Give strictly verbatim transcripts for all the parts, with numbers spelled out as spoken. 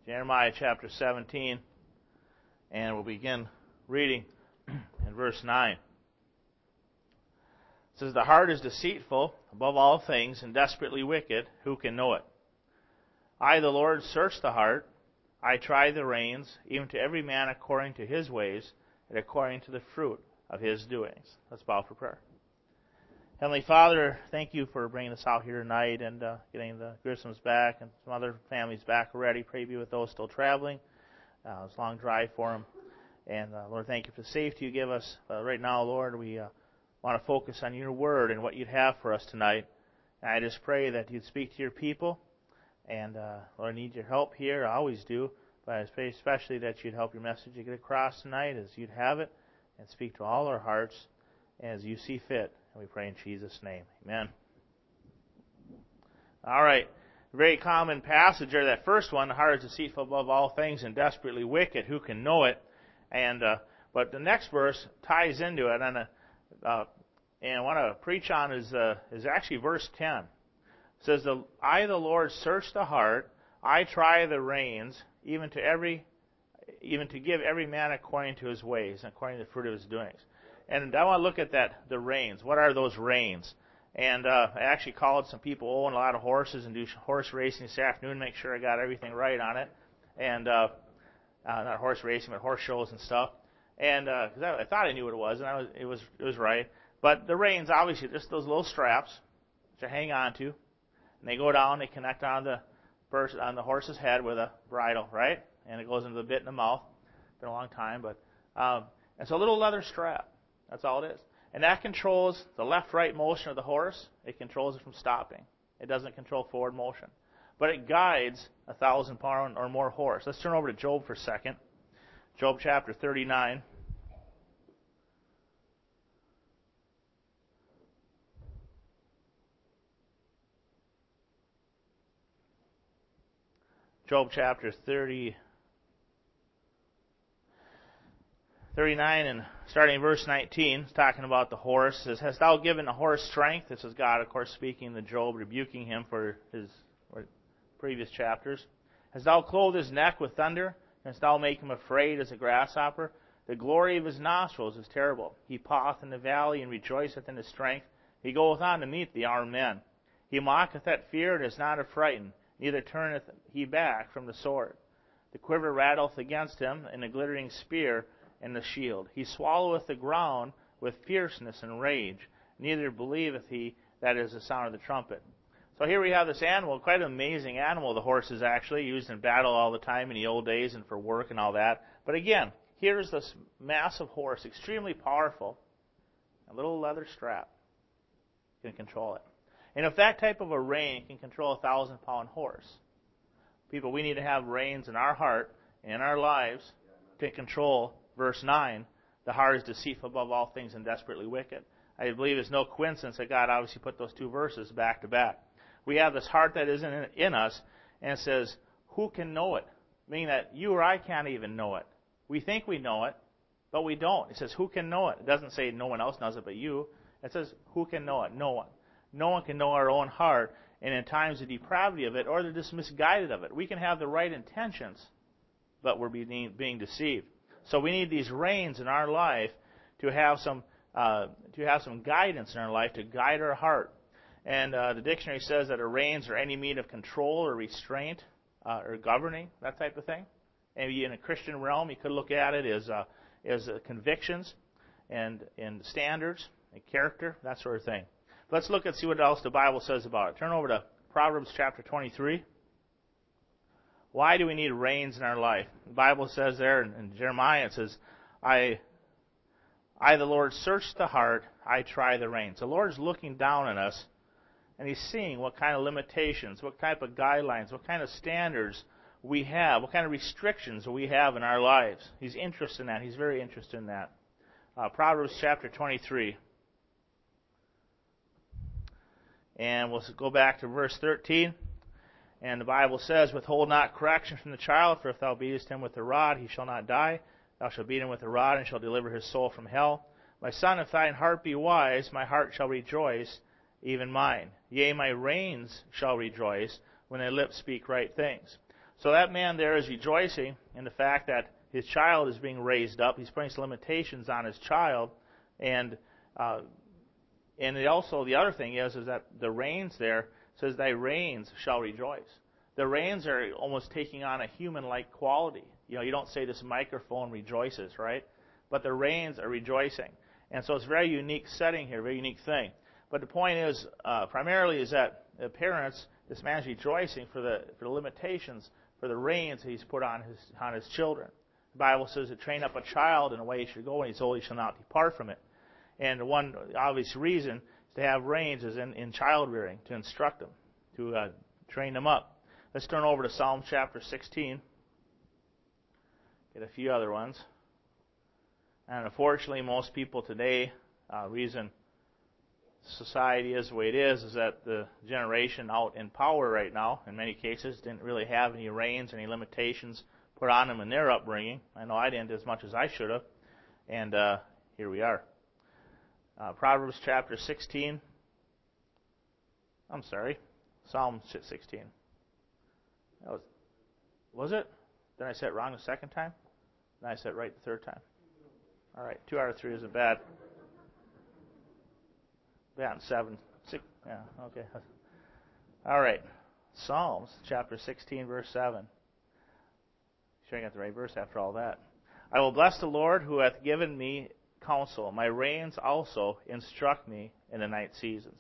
Jeremiah chapter seventeen, and we'll begin reading in verse nine. It says, "The heart is deceitful above all things and desperately wicked. Who can know it? I, the Lord, search the heart. I try the reins, even to every man according to his ways and according to the fruit of his doings." Let's bow for prayer. Heavenly Father, thank you for bringing us out here tonight and uh, getting the Grissoms back and some other families back already. Pray be with those still traveling. Uh, it's a long drive for them. And uh, Lord, thank you for the safety you give us. Uh, right now, Lord, we uh, want to focus on your word and what you'd have for us tonight. And I just pray that you'd speak to your people. And uh, Lord, I need your help here. I always do. But I pray especially that you'd help your message to get across tonight as you'd have it and speak to all our hearts as you see fit. And we pray in Jesus' name. Amen. All right. Very common passage there, that first one, "The heart is deceitful above all things and desperately wicked. Who can know it?" And uh, but the next verse ties into it. And, uh, uh, and I want to preach on is, uh, is actually verse ten. It says, the, "I, the Lord, search the heart. I try the reins, even to every, even to give every man according to his ways and according to the fruit of his doings." And I want to look at that, the reins. What are those reins? And uh, I actually called some people who own a lot of horses and do horse racing this afternoon, make sure I got everything right on it. And uh, uh, not horse racing, but horse shows and stuff. And because uh, I, I thought I knew what it was, and I was, it was it was right. But the reins, obviously, just those little straps to hang on to, and they go down, they connect on the person, on the horse's head with a bridle, right? And it goes into the bit in the mouth. Been a long time, but um, it's a little leather strap. That's all it is. And that controls the left-right motion of the horse. It controls it from stopping. It doesn't control forward motion. But it guides a thousand pound or more horse. Let's turn over to Job for a second. Job chapter thirty-nine. Job chapter thirty. thirty-nine and starting in verse nineteen, it's talking about the horse. It says, "Hast thou given the horse strength?" This is God, of course, speaking to Job, rebuking him for his previous chapters. "Hast thou clothed his neck with thunder? Hast thou make him afraid as a grasshopper? The glory of his nostrils is terrible. He paweth in the valley and rejoiceth in his strength. He goeth on to meet the armed men. He mocketh at fear and is not affrighted, neither turneth he back from the sword. The quiver rattleth against him, and the glittering spear and the shield. He swalloweth the ground with fierceness and rage, neither believeth he that is the sound of the trumpet." So here we have this animal, quite an amazing animal. The horse is actually used in battle all the time in the old days and for work and all that. But again, here's this massive horse, extremely powerful, a little leather strap can control it. And if that type of a rein can control a thousand pound horse, people, we need to have reins in our heart and in our lives to control verse nine, "The heart is deceitful above all things and desperately wicked." I believe it's no coincidence that God obviously put those two verses back to back. We have this heart that is in, in us, and it says, who can know it? Meaning that you or I can't even know it. We think we know it, but we don't. It says, who can know it? It doesn't say no one else knows it but you. It says, who can know it? No one. No one can know our own heart, and in times of depravity of it, or they're just misguided of it. We can have the right intentions, but we're being, being deceived. So we need these reins in our life to have some uh, to have some guidance in our life to guide our heart. And uh, the dictionary says that a reins are any means of control or restraint uh, or governing, that type of thing. Maybe in a Christian realm, you could look at it as uh, as uh, convictions and and standards and character, that sort of thing. Let's look and see what else the Bible says about it. Turn over to Proverbs chapter twenty-three. Why do we need reins in our life? The Bible says there in, in Jeremiah, it says, I, I, the Lord, search the heart, I try the reins. The Lord is looking down on us, and He's seeing what kind of limitations, what type of guidelines, what kind of standards we have, what kind of restrictions we have in our lives. He's interested in that. He's very interested in that. Uh, Proverbs chapter twenty-three. And we'll go back to verse thirteen. And the Bible says, "Withhold not correction from the child, for if thou beatest him with the rod, he shall not die. Thou shalt beat him with the rod, and shall deliver his soul from hell. My son, if thine heart be wise, my heart shall rejoice, even mine. Yea, my reins shall rejoice, when thy lips speak right things." So that man there is rejoicing in the fact that his child is being raised up. He's putting some limitations on his child, and uh, and it also the other thing is is that the reins there says, "Thy reins shall rejoice." The reins are almost taking on a human-like quality. You know, you don't say this microphone rejoices, right? But the reins are rejoicing, and so it's a very unique setting here, very unique thing. But the point is, uh, primarily, is that the parents, this man's rejoicing for the for the limitations, for the reins that he's put on his on his children. The Bible says to train up a child in a way he should go, and he's old, he shall not depart from it. And one obvious reason to have reins is in, in child rearing, to instruct them, to uh, train them up. Let's turn over to Psalm chapter sixteen. Get a few other ones. And unfortunately, most people today, uh, reason society is the way it is, is that the generation out in power right now, in many cases, didn't really have any reins, any limitations put on them in their upbringing. I know I didn't as much as I should have. And uh, here we are. Uh, Proverbs chapter sixteen. I'm sorry. Psalm sixteen. That was, was it? Then I said it wrong the second time? Then I said it right the third time. All right, two out of three isn't bad. Yeah, seven, six, yeah, okay. All right, Psalms chapter sixteen, verse seven. Sure I got the right verse after all that. I will bless the Lord who hath given me counsel. My reins also instruct me in the night seasons.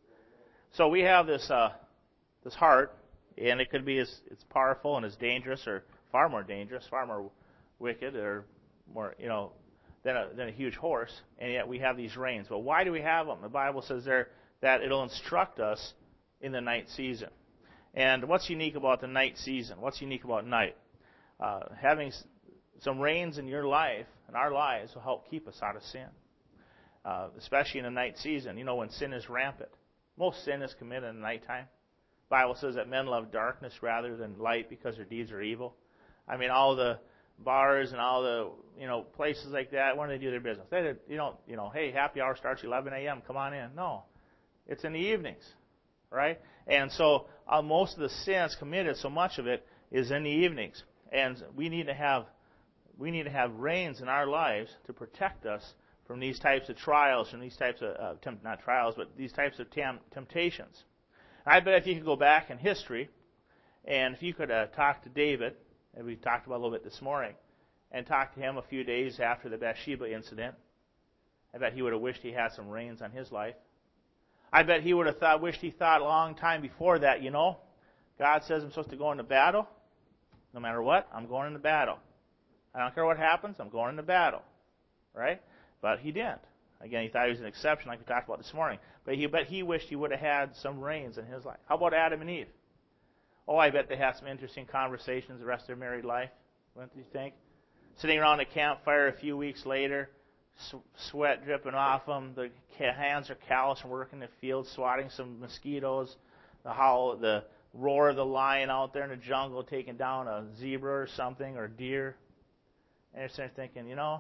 So we have this uh, this heart, and it could be as it's powerful and as dangerous, or far more dangerous, far more wicked, or more, you know, than a, than a huge horse, and yet we have these reins. But why do we have them? The Bible says there that it'll instruct us in the night season. And what's unique about the night season? What's unique about night? Uh, having some reins in your life, in our lives, will help keep us out of sin, uh, especially in the night season. You know, when sin is rampant. Most sin is committed in the nighttime. The Bible says that men love darkness rather than light because their deeds are evil. I mean, all the bars and all the, you know, places like that, when do they do their business? They, you don't, you know, hey, happy hour starts at eleven a.m., come on in. No, it's in the evenings, right? And so uh, most of the sins committed, so much of it is in the evenings, and we need to have we need to have reins in our lives to protect us from these types of trials, from these types of uh, temp- not trials, but these types of tem- temptations. I bet if you could go back in history, and if you could uh, talk to David, and we talked about a little bit this morning, and talked to him a few days after the Bathsheba incident, I bet he would have wished he had some reins on his life. I bet he would have thought, wished he thought a long time before that, you know, God says I'm supposed to go into battle. No matter what, I'm going into battle. I don't care what happens, I'm going into battle. Right? But he didn't. Again, he thought he was an exception, like we talked about this morning. But he bet he wished he would have had some reins in his life. How about Adam and Eve? Oh, I bet they had some interesting conversations the rest of their married life. What do you think? Sitting around a campfire a few weeks later, sweat dripping off them, the hands are callous from working in the field, swatting some mosquitoes, the howl, the roar of the lion out there in the jungle taking down a zebra or something, or deer. And they're sitting there thinking, you know,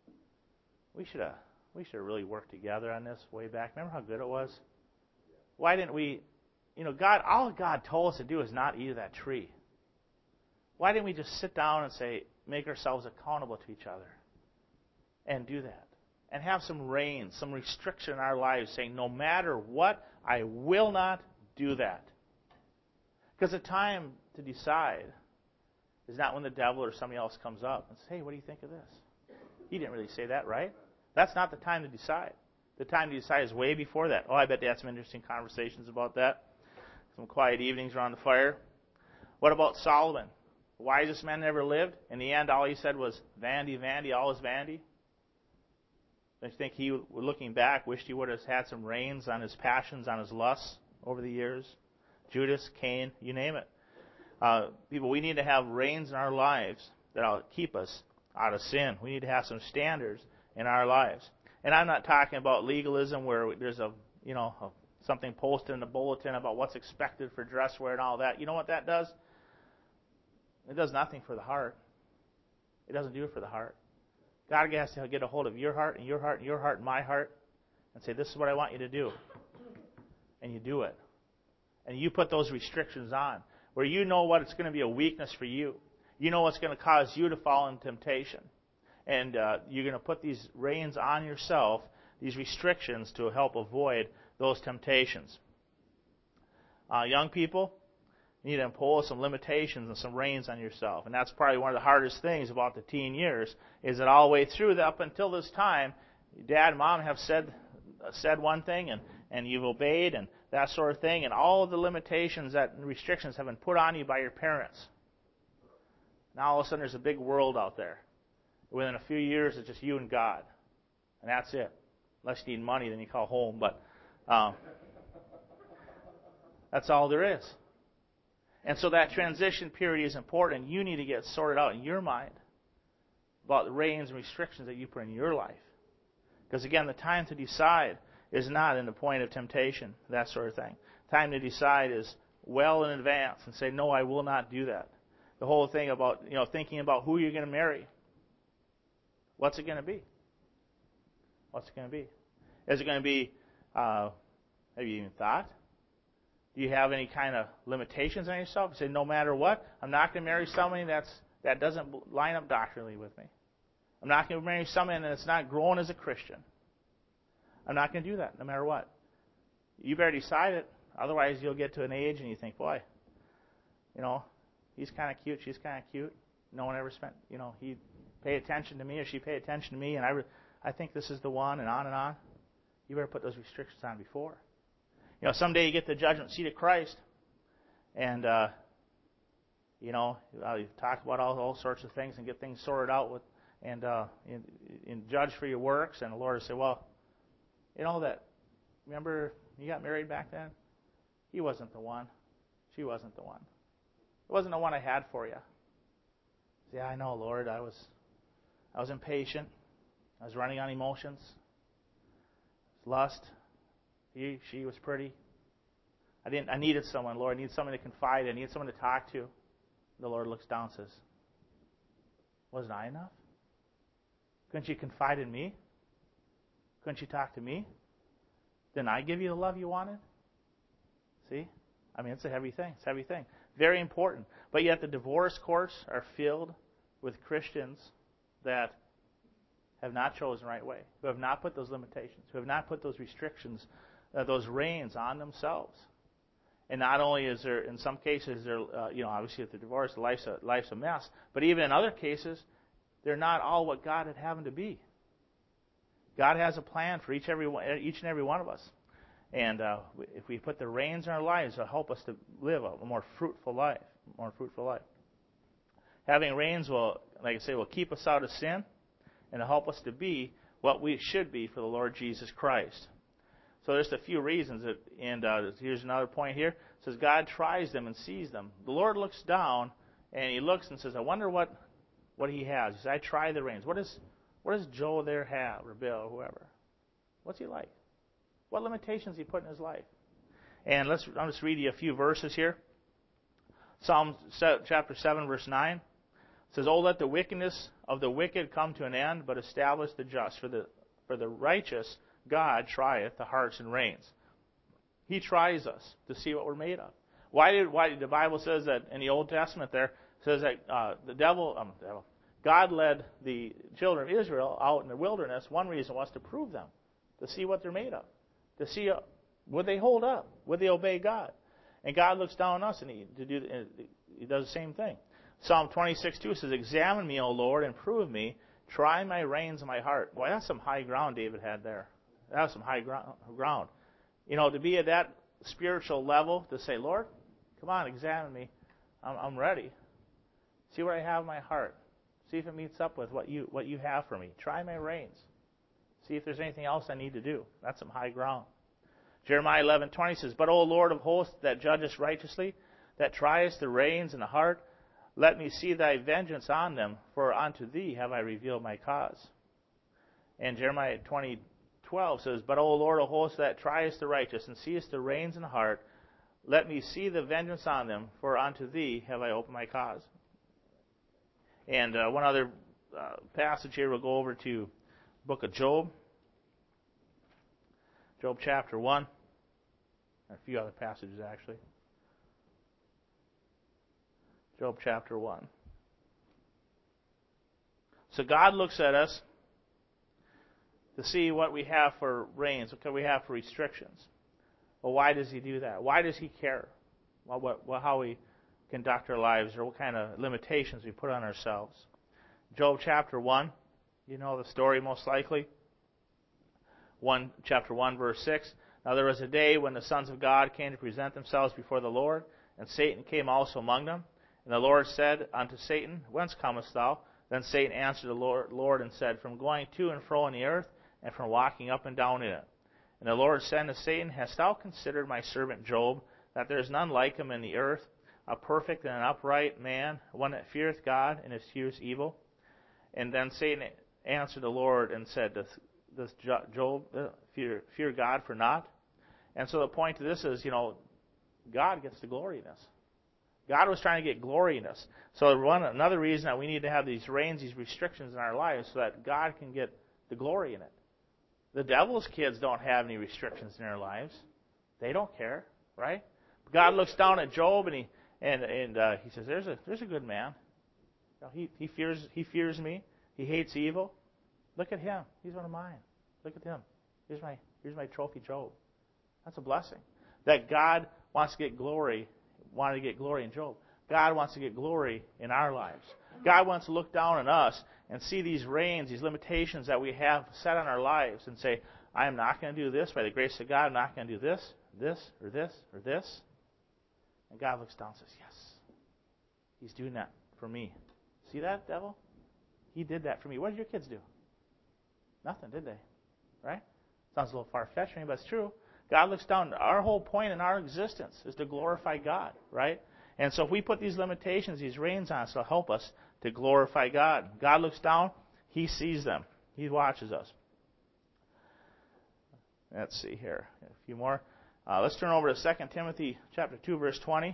we should have we should have really worked together on this way back. Remember how good it was? Why didn't we? You know, God, all God told us to do is not eat of that tree. Why didn't we just sit down and say, make ourselves accountable to each other and do that? And have some reins, some restriction in our lives saying, no matter what, I will not do that. Because the time to decide is not when the devil or somebody else comes up and says, hey, what do you think of this? He didn't really say that, right? That's not the time to decide. The time to decide is way before that. Oh, I bet they had some interesting conversations about that. Some quiet evenings around the fire. What about Solomon? The wisest man ever lived. In the end, all he said was, vanity, vanity, all is vanity. Don't you think he, looking back, wished he would have had some reins on his passions, on his lusts over the years? Judas, Cain, you name it. Uh, people, we need to have reins in our lives that will keep us out of sin. We need to have some standards in our lives. And I'm not talking about legalism where there's a, you know, a, something posted in the bulletin about what's expected for dress wear and all that. You know what that does? It does nothing for the heart. It doesn't do it for the heart. God has to get a hold of your heart and your heart and your heart and my heart and say, this is what I want you to do. And you do it. And you put those restrictions on. where you know what it's going to be a weakness for you. You know what's going to cause you to fall into temptation. And uh, you're going to put these reins on yourself, these restrictions to help avoid those temptations. Uh, young people, you need to impose some limitations and some reins on yourself. And that's probably one of the hardest things about the teen years, is that all the way through, that up until this time, Dad and Mom have said said one thing, and, and you've obeyed, and that sort of thing, and all of the limitations that and restrictions have been put on you by your parents. Now all of a sudden there's a big world out there. Within a few years, it's just you and God. And that's it. Unless you need money, then you call home. But um, that's all there is. And so that transition period is important. You need to get sorted out in your mind about the reins and restrictions that you put in your life. Because again, the time to decide is not in the point of temptation, that sort of thing. Time to decide is well in advance and say, no, I will not do that. The whole thing about, you know, thinking about who you're going to marry. What's it going to be? What's it going to be? Is it going to be, uh, have you even thought? Do you have any kind of limitations on yourself? You say, no matter what, I'm not going to marry somebody that's, that doesn't line up doctrinally with me. I'm not going to marry someone that's not grown as a Christian. I'm not going to do that, no matter what. You better decide it. Otherwise, you'll get to an age and you think, boy, you know, he's kind of cute, she's kind of cute. No one ever spent, you know, he pay attention to me or she pay attention to me, and I, re- I think this is the one, and on and on. You better put those restrictions on before. You know, someday you get the judgment seat of Christ, and, uh, you know, uh, you talk about all, all sorts of things and get things sorted out with, and, uh, and, and judge for your works, and the Lord will say, well, you know that, remember you got married back then? He wasn't the one. She wasn't the one. It wasn't the one I had for you. Yeah, I know, Lord. I was, I was impatient. I was running on emotions. Lust. He, she was pretty. I didn't. I needed someone, Lord. I needed someone to confide in. I needed someone to talk to. The Lord looks down and says, wasn't I enough? Couldn't you confide in me? Couldn't you talk to me? Didn't I give you the love you wanted? See? I mean, it's a heavy thing. It's a heavy thing. Very important. But yet the divorce courts are filled with Christians that have not chosen the right way, who have not put those limitations, who have not put those restrictions, uh, those reins on themselves. And not only is there, in some cases, there, uh, you know, obviously if they're divorced, life's a, life's a mess. But even in other cases, they're not all what God would have them to be. God has a plan for each, every one, each and every one of us. And uh, if we put the reins in our lives, it'll help us to live a more fruitful life, more fruitful life. Having reins will, like I say, will keep us out of sin and help us to be what we should be for the Lord Jesus Christ. So there's a few reasons, that, and uh, here's another point here. It says God tries them and sees them. The Lord looks down and He looks and says, I wonder what, what He has. He says, I try the reins. What, is, what does Joe there have, or Bill, or whoever? What's he like? What limitations he put in his life? And let's I'll just read you a few verses here. Psalm chapter seven, verse nine. It says, Oh, let the wickedness of the wicked come to an end, but establish the just. For the for the righteous God trieth the hearts and reins. He tries us to see what we're made of. Why did why the Bible says that in the Old Testament there says that uh, the devil, um, the devil, God led the children of Israel out in the wilderness. One reason was to prove them, to see what they're made of. To see, uh, would they hold up? Would they obey God? And God looks down on us, and He to do He does the same thing. Psalm twenty-six two says, Examine me, O Lord, and prove me. Try my reins and my heart. Boy, that's some high ground David had there. That was some high ground. You know, to be at that spiritual level, to say, Lord, come on, examine me. I'm, I'm ready. See what I have in my heart. See if it meets up with what you what you have for me. Try my reins. See if there's anything else I need to do. That's some high ground. Jeremiah eleven twenty says, But, O Lord of hosts, that judgest righteously, that triest the reins and the heart, let me see thy vengeance on them, for unto thee have I revealed my cause. And Jeremiah twenty twelve says, But, O Lord of hosts, that triest the righteous, and seest the reins and the heart, let me see the vengeance on them, for unto thee have I opened my cause. And uh, one other uh, passage here, we'll go over to book of Job. Job chapter one. A few other passages, actually. Job chapter one. So God looks at us to see what we have for reins, what we have for restrictions. Well, why does He do that? Why does He care? Well, what, well, how we conduct our lives, or what kind of limitations we put on ourselves. Job chapter one, you know the story most likely. One, chapter one, verse six. Now there was a day when the sons of God came to present themselves before the Lord, and Satan came also among them. And the Lord said unto Satan, Whence comest thou? Then Satan answered the Lord, Lord and said, From going to and fro in the earth, and from walking up and down in it. And the Lord said unto Satan, Hast thou considered my servant Job, that there is none like him in the earth, a perfect and an upright man, one that feareth God and eschews evil? And then Satan answered the Lord and said, Does, does Job fear, fear God for naught? And so the point of this is, you know, God gets the glory in this. God was trying to get glory in us. So one another reason that we need to have these reins, these restrictions in our lives, so that God can get the glory in it. The devil's kids don't have any restrictions in their lives. They don't care, right? God looks down at Job and he and and uh, he says, "There's a there's a good man. You know, he he fears he fears me. He hates evil. Look at him. He's one of mine. Look at him. Here's my here's my trophy Job." That's a blessing. That God wants to get glory. Wanted to get glory in Job. God wants to get glory in our lives. God wants to look down on us and see these reins, these limitations that we have set on our lives, and say, "I am not going to do this by the grace of God. I'm not going to do this, this, or this, or this." And God looks down and says, "Yes, He's doing that for me. See that, devil? He did that for me." What did your kids do? Nothing, did they? Right? Sounds a little far-fetched, but it's true. God looks down. Our whole point in our existence is to glorify God, right? And so if we put these limitations, these reins on us, it'll help us to glorify God. God looks down. He sees them. He watches us. Let's see here. A few more. Uh, let's turn over to Second Timothy chapter two, verse twenty.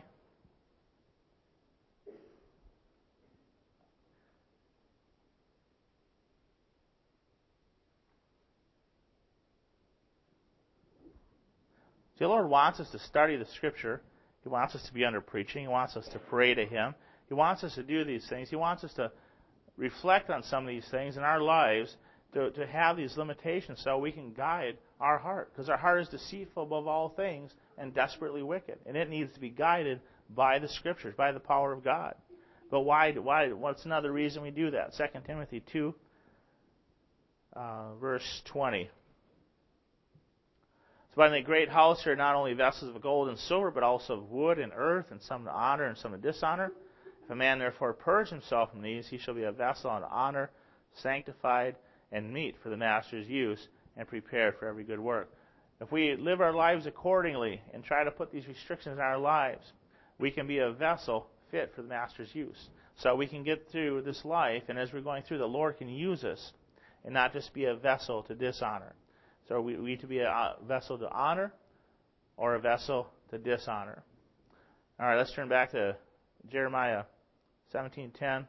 See, the Lord wants us to study the Scripture. He wants us to be under preaching. He wants us to pray to Him. He wants us to do these things. He wants us to reflect on some of these things in our lives, to, to have these limitations so we can guide our heart. Because our heart is deceitful above all things and desperately wicked. And it needs to be guided by the Scriptures, by the power of God. But why? Why? What's another reason we do that? Second Timothy two, uh, verse twenty. But in the great house there are not only vessels of gold and silver, but also of wood and earth, and some to honor and some to dishonor. If a man therefore purge himself from these, he shall be a vessel unto honor, sanctified, and meet for the master's use, and prepared for every good work. If we live our lives accordingly and try to put these restrictions in our lives, we can be a vessel fit for the master's use. So we can get through this life, and as we're going through, the Lord can use us, and not just be a vessel to dishonor. So are we, we to be a vessel to honor or a vessel to dishonor? All right, let's turn back to Jeremiah seventeen ten.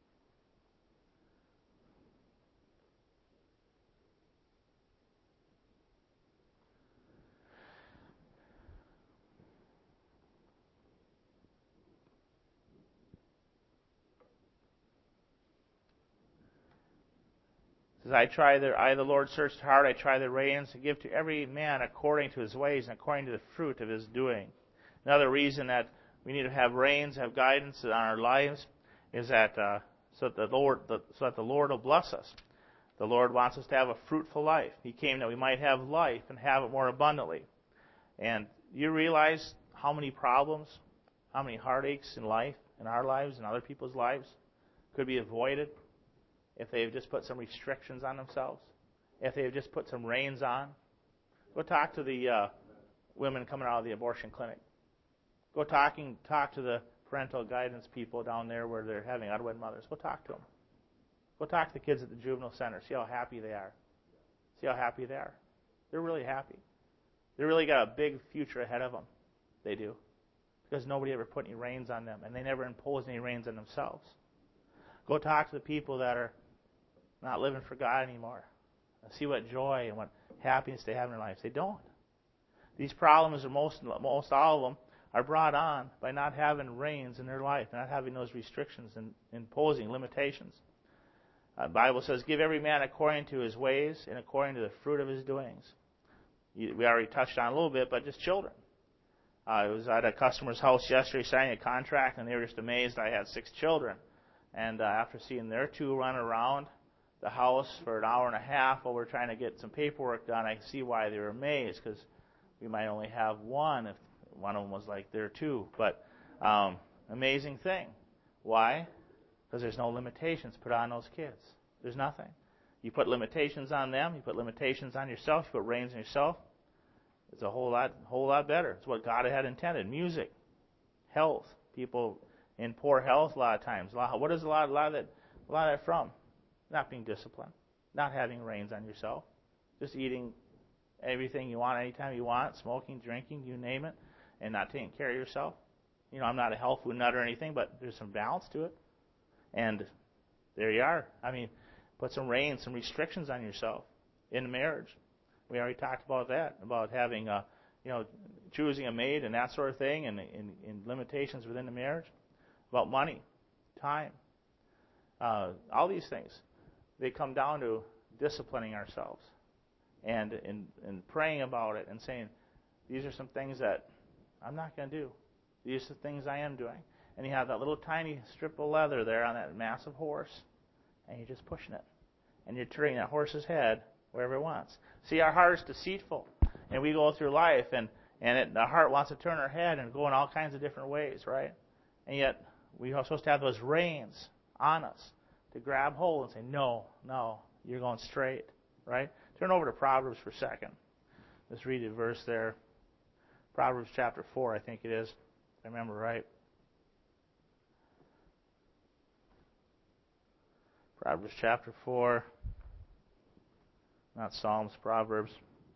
It says, I try the I the Lord search the heart, I try the reins, to give to every man according to his ways and according to the fruit of his doing. Another reason that we need to have reins, have guidance on our lives, is that uh, so that the Lord the, so that the Lord will bless us. The Lord wants us to have a fruitful life. He came that we might have life and have it more abundantly. And you realize how many problems, how many heartaches in life, in our lives and other people's lives, could be avoided if they've just put some restrictions on themselves, if they've just put some reins on. Go talk to the uh, women coming out of the abortion clinic. Go talking, talk to the parental guidance people down there where they're having unwed mothers. Go talk to them. Go talk to the kids at the juvenile center. See how happy they are. See how happy they are. They're really happy. They really got a big future ahead of them. They do. Because nobody ever put any reins on them, and they never imposed any reins on themselves. Go talk to the people that are not living for God anymore. See what joy and what happiness they have in their lives. They don't. These problems are most most all of them are brought on by not having reins in their life, not having those restrictions and imposing limitations. Uh, the Bible says, give every man according to his ways and according to the fruit of his doings. You, we already touched on a little bit, but just children. Uh, I was at a customer's house yesterday signing a contract, and they were just amazed I had six children. And uh, after seeing their two run around the house for an hour and a half while we're trying to get some paperwork done, I see why they were amazed, because we might only have one if one of them was like there too. But um, amazing thing. Why? Because there's no limitations put on those kids. There's nothing. You put limitations on them. You put limitations on yourself. You put reins on yourself. It's a whole lot, whole lot better. It's what God had intended. Music, health. People in poor health a lot of times. A lot, what is a lot, a lot of that, a lot of that from? Not being disciplined, not having reins on yourself, just eating everything you want anytime you want, smoking, drinking, you name it, and not taking care of yourself. You know, I'm not a health food nut or anything, but there's some balance to it. And there you are. I mean, put some reins, some restrictions on yourself in marriage. We already talked about that, about having, a, you know, choosing a mate and that sort of thing, and, and, and limitations within the marriage. About money, time, uh, all these things. They come down to disciplining ourselves and, and, and praying about it and saying, these are some things that I'm not going to do. These are the things I am doing. And you have that little tiny strip of leather there on that massive horse, and you're just pushing it. And you're turning that horse's head wherever it wants. See, our heart is deceitful, and we go through life, and, and it, the heart wants to turn our head and go in all kinds of different ways, right? And yet, we are supposed to have those reins on us to grab hold and say, no, no, you're going straight, right? Turn over to Proverbs for a second. Let's read a verse there. Proverbs chapter four, I think it is, if I remember right. Proverbs chapter four. Not Psalms, Proverbs.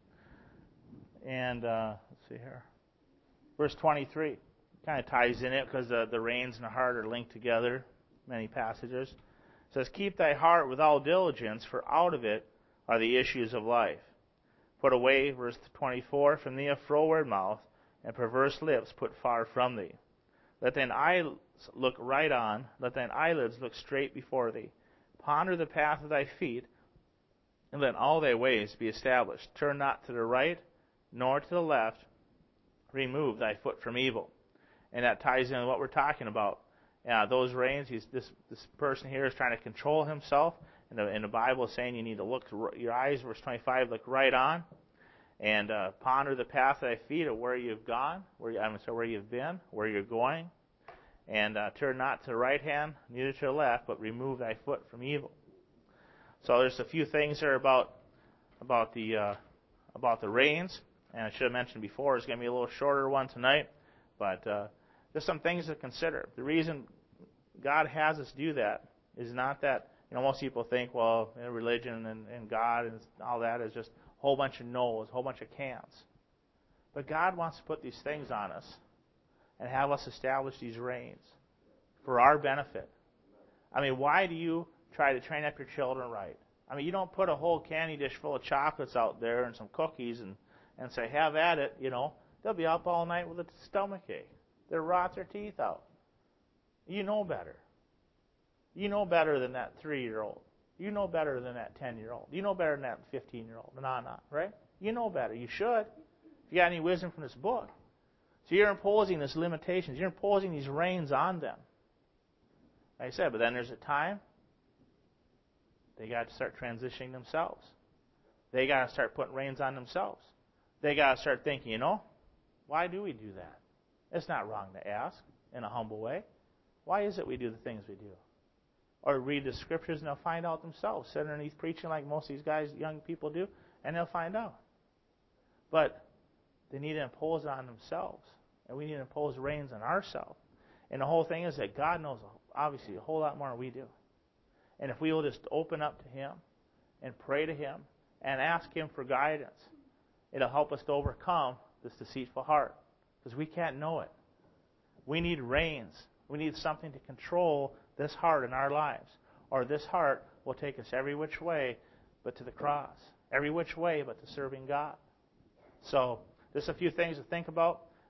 And uh, let's see here. Verse twenty-three. Kind of ties in it because the, the reins and the heart are linked together. Many passages. It says, keep thy heart with all diligence, for out of it are the issues of life. Put away, verse twenty-four, from thee a froward mouth, and perverse lips put far from thee. Let thine eyes look right on, let thine eyelids look straight before thee. Ponder the path of thy feet, and let all thy ways be established. Turn not to the right, nor to the left. Remove thy foot from evil. And that ties in with what we're talking about. Uh, those reins, he's, this this person here is trying to control himself. And the, and the Bible is saying you need to look, to, your eyes, verse twenty-five, look right on. And uh, ponder the path of thy feet of where you've gone, where you, I'm sorry, where you've been, where you're going. And uh, turn not to the right hand, neither to the left, but remove thy foot from evil. So there's a few things there about about the uh, about the reins. And I should have mentioned before, it's going to be a little shorter one tonight. But uh, there's some things to consider. The reason God has us do that is not that, you know, most people think, well, you know, religion and, and God and all that is just a whole bunch of no's, a whole bunch of can'ts. But God wants to put these things on us and have us establish these reins for our benefit. I mean, why do you try to train up your children right? I mean, you don't put a whole candy dish full of chocolates out there and some cookies and, and say, have at it, you know. They'll be up all night with a stomach ache. They'll rot their teeth out. You know better. You know better than that three-year-old. You know better than that ten-year-old. You know better than that fifteen-year-old. No, no, right? You know better. You should. If you got any wisdom from this book. So you're imposing these limitations. You're imposing these reins on them. Like I said, but then there's a time they got to start transitioning themselves. They got to start putting reins on themselves. They got to start thinking, you know, why do we do that? It's not wrong to ask in a humble way. Why is it we do the things we do? Or read the scriptures and they'll find out themselves. Sit underneath preaching like most of these guys, young people do, and they'll find out. But they need to impose it on themselves. And we need to impose reins on ourselves. And the whole thing is that God knows, obviously, a whole lot more than we do. And if we will just open up to Him and pray to Him and ask Him for guidance, it'll help us to overcome this deceitful heart. Because we can't know it. We need reins. We need something to control this heart in our lives. Or this heart will take us every which way but to the cross. Every which way but to serving God. So, just a few things to think about.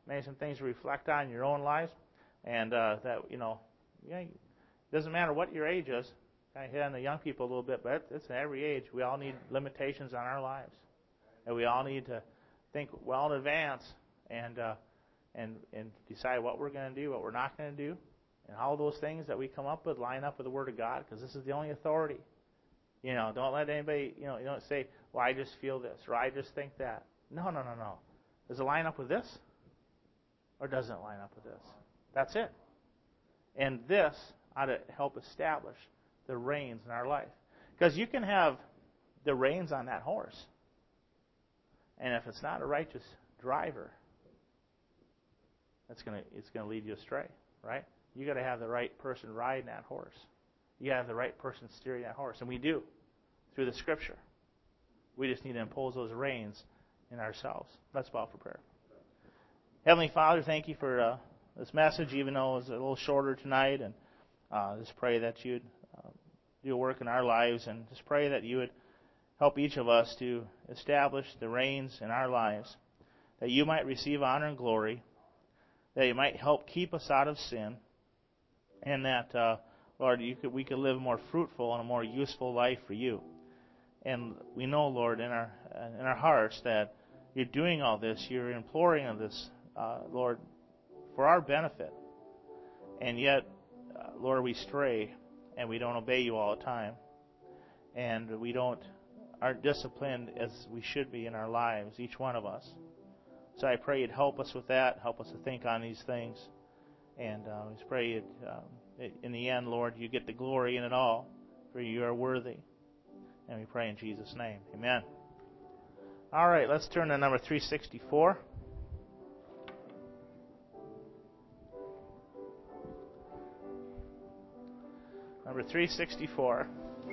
maybe some things to reflect on in your own lives, and uh, that, you know, yeah, it doesn't matter what your age is. I hit on the young people a little bit, but it's in every age. We all need limitations on our lives, and we all need to think well in advance and uh, and and decide what we're going to do, what we're not going to do, and all those things that we come up with line up with the Word of God, because this is the only authority. You know, don't let anybody, you know, you don't say, well, I just feel this, or I just think that. No, no, no, no. Does it line up with this, or doesn't it line up with this? That's it. And this ought to help establish the reins in our life. Because you can have the reins on that horse, and if it's not a righteous driver, that's gonna it's gonna lead you astray, right? You got to have the right person riding that horse. You got to have the right person steering that horse, and we do through the Scripture. We just need to impose those reins in ourselves. Let's bow for prayer. Heavenly Father, thank you for uh, this message, even though it was a little shorter tonight, and uh, just pray that you'd uh, do a work in our lives, and just pray that you would help each of us to establish the reins in our lives, that you might receive honor and glory, that you might help keep us out of sin, and that, uh, Lord, you could, we could live a more fruitful and a more useful life for you. And we know, Lord, in our in our hearts that you're doing all this, you're imploring of this, uh, Lord, for our benefit. And yet, uh, Lord, we stray and we don't obey you all the time, and we don't aren't disciplined as we should be in our lives, each one of us. So I pray you'd help us with that, help us to think on these things, and uh, we just pray you'd, um, in the end, Lord, you get the glory in it all, for you are worthy. And we pray in Jesus' name. Amen. All right, let's turn to number three sixty-four. Number three sixty-four.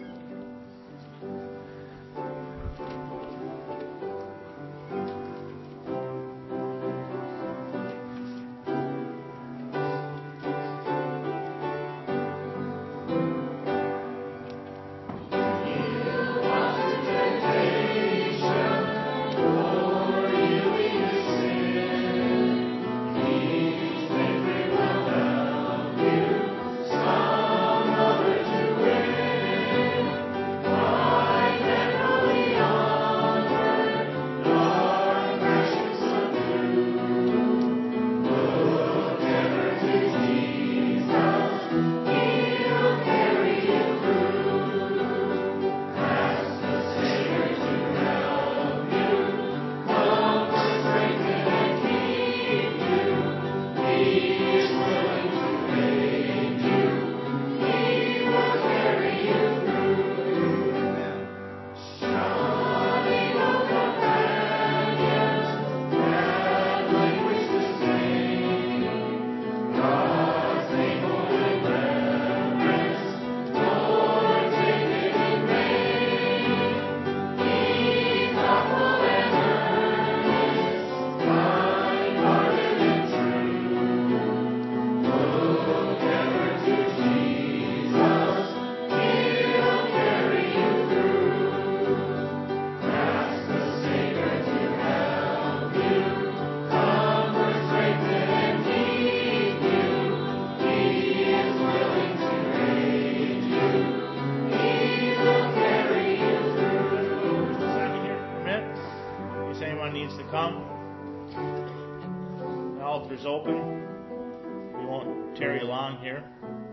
Open. We won't tarry long here.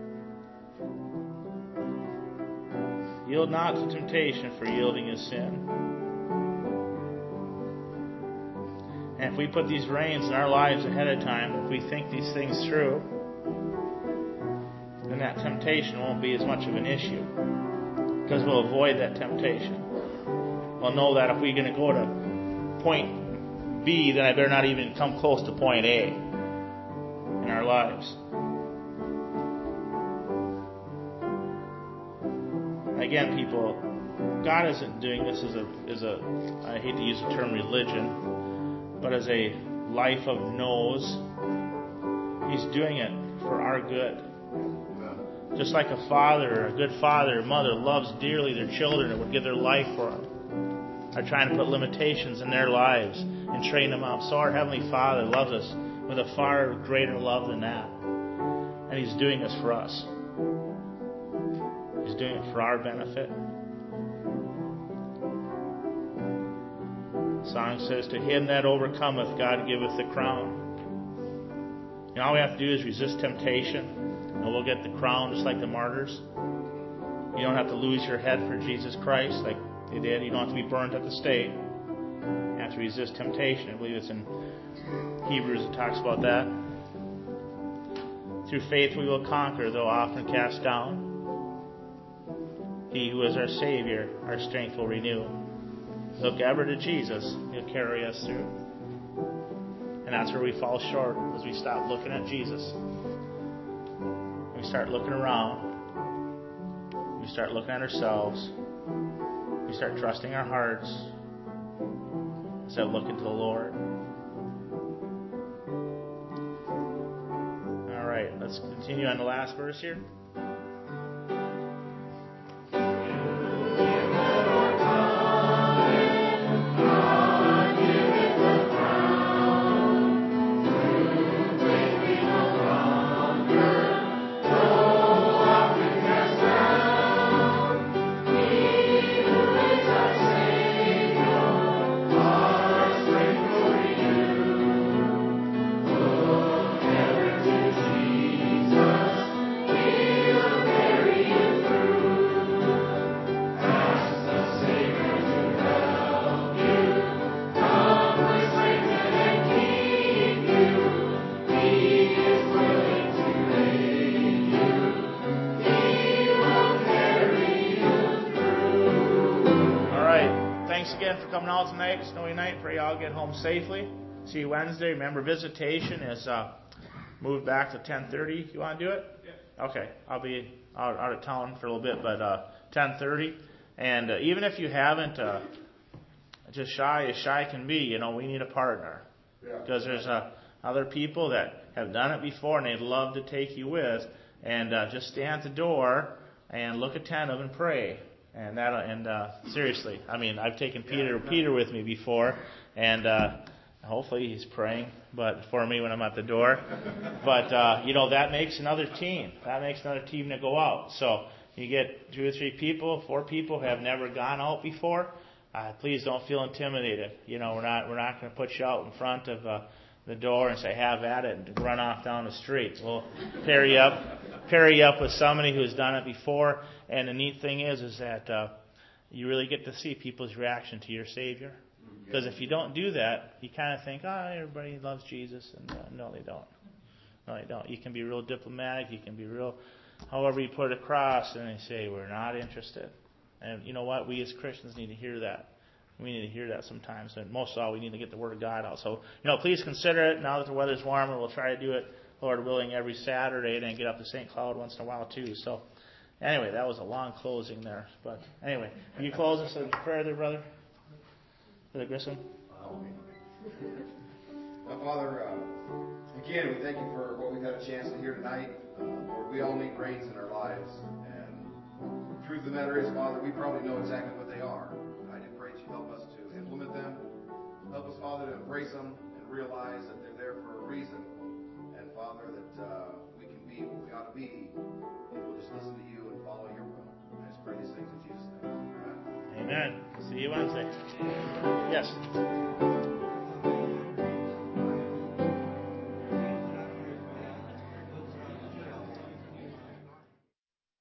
Yield not to temptation, for yielding is sin. And if we put these reins in our lives ahead of time, if we think these things through, then that temptation won't be as much of an issue, because we'll avoid that temptation. We'll know that if we're going to go to point B, then I better not even come close to point A in our lives. Again, people, God isn't doing this as a, as a, I hate to use the term religion, but as a life of no's. He's doing it for our good. Just like a father, a good father or mother loves dearly their children and would give their life for them, are trying to put limitations in their lives and train them up. So our Heavenly Father loves us with a far greater love than that. And He's doing this for us. He's doing it for our benefit. The song says, to him that overcometh, God giveth the crown. And all we have to do is resist temptation, and we'll get the crown just like the martyrs. You don't have to lose your head for Jesus Christ like they did. You don't have to be burned at the stake. You have to resist temptation. I believe it's in Hebrews it talks about that. Through faith we will conquer, though often cast down. He who is our Savior, our strength will renew. Look ever to Jesus. He'll carry us through. And that's where we fall short, as we stop looking at Jesus. We start looking around. We start looking at ourselves. We start trusting our hearts instead of looking to the Lord. All right, let's continue on the last verse here. Tonight, snowy night. Pray you all get home safely. See you Wednesday. Remember, visitation is uh, moved back to ten thirty. You want to do it? Yeah. Okay. I'll be out, out of town for a little bit, but uh, ten thirty. And uh, even if you haven't, uh, just shy as shy can be, you know, we need a partner. Because yeah. there's uh, other people that have done it before, and they'd love to take you with. And uh, just stand at the door and look attentive and pray. And that, and uh, seriously, I mean, I've taken Peter Peter with me before, and uh, hopefully he's praying, but for me when I'm at the door. But uh, you know, that makes another team. That makes another team to go out. So you get two or three people, four people who have never gone out before. Uh, please don't feel intimidated. You know, we're not we're not going to put you out in front of uh, the door and say have at it and run off down the street. We'll pair you up, pair you up with somebody who's done it before. And the neat thing is, is that uh, you really get to see people's reaction to your Savior. Because if you don't do that, you kind of think, oh, everybody loves Jesus. And uh, no, they don't. No, they don't. You can be real diplomatic. You can be real, however you put it across, and they say, we're not interested. And you know what? We as Christians need to hear that. We need to hear that sometimes. And most of all, we need to get the Word of God out. So, you know, please consider it. Now that the weather's warmer, we'll try to do it, Lord willing, every Saturday, and then get up to Saint Cloud once in a while, too. So, anyway, that was a long closing there. But anyway, will you close us in prayer there, brother? Brother Grissom? Now, Father, uh, again, we thank you for what we've had a chance to hear tonight. Uh, Lord, we all need reins in our lives. And the truth of the matter is, Father, we probably know exactly what they are. I do pray that you help us to implement them. Help us, Father, to embrace them and realize that they're there for a reason. And, Father, that uh, we can be what we ought to be if we'll just listen to you and follow your will. I just pray these things in Jesus' name. Amen. Amen. See you Wednesday. Yes.